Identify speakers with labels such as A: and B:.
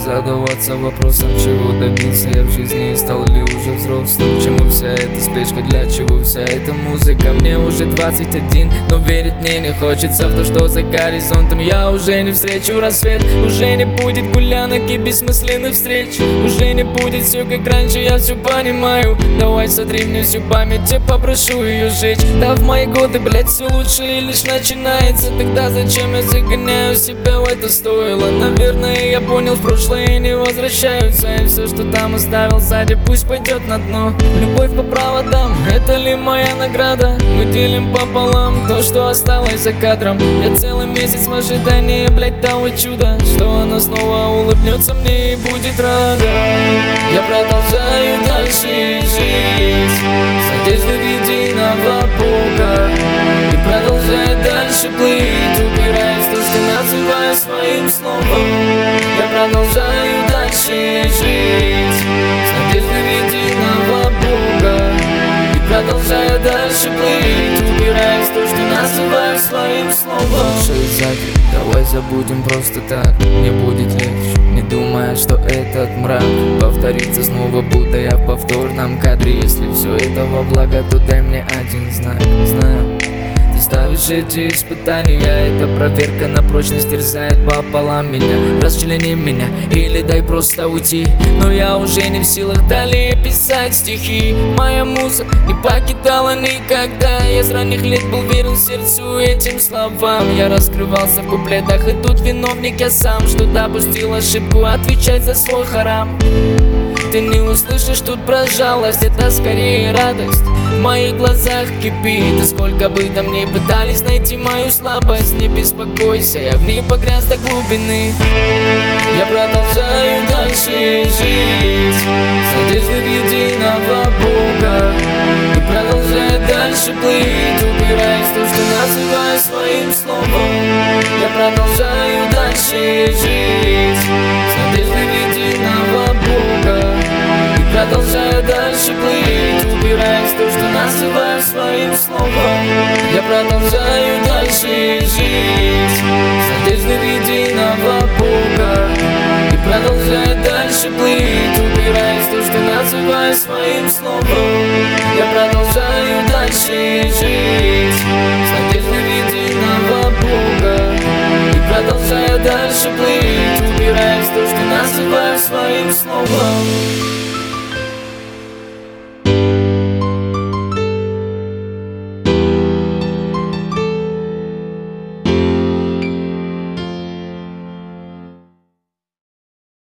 A: задаваться вопросом, чего добился я в жизни и стал ли уже взрослым. Чему вся эта спешка, для чего вся эта музыка? Мне уже 21, но верить мне не хочется в то, что за горизонтом я уже не встречу рассвет. Уже не будет гулянок и бессмысленных встреч. Уже не будет все как раньше, я все понимаю. Давай сотри мне всю память, я попрошу ее сжечь. Да в мои годы, блять, все лучше и лишь начинается. Тогда зачем я загоняю себя в это стоило? Наверное, я понял, в прошлое не возвращаются. И все, что там оставил сзади, пусть пойдет на дно. Любовь по проводам, это ли моя награда? Мы делим пополам то, что осталось за кадром. Я целый месяц в ожидании, блять, того чуда, что она снова улыбнется мне и будет рада. Я продолжаю дальше жить с надеждой в единого Бога и продолжаю дальше плыть, упираясь в то, что называю своим словом. Я продолжаю дальше жить с надеждой в единого Бога и продолжаю дальше плыть, упираясь в то, что называю своим словом. Давай забудем просто так, мне будет легче, не думая, что этот мрак повторится снова, будто я в повторном кадре. Если все это во благо, то дай мне один знак. Знаю, ты ставишь эти испытания, эта проверка на прочность терзает пополам меня. Расчлени меня или дай просто уйти, но я уже не в силах далее писать стихи. Моя муза не покидала никогда, я с ранних лет был верен сердцу этим словам. Я раскрывался в куплетах, и тут виновник я сам, что допустил ошибку отвечать за свой харам. Ты не услышишь тут про жалость, это скорее радость. В моих глазах кипит, и сколько бы там ни пытались найти мою слабость, не беспокойся, я в ней погряз до глубины. Я продолжаю дальше жить с надеждой в единого Бога и продолжаю дальше плыть, упираясь в то, что называю своим словом. Я продолжаю дальше жить с надеждой в единого Бога и продолжаю дальше плыть, упираясь в то, что называю своим словом. Я продолжаю дальше жить с надеждой в единого Бога и продолжаю дальше плыть, упираясь в то, что называю своим словом. Я продолжаю дальше жить с надеждой в единого Бога и продолжаю дальше плыть, упираясь в то, что называю своим словом.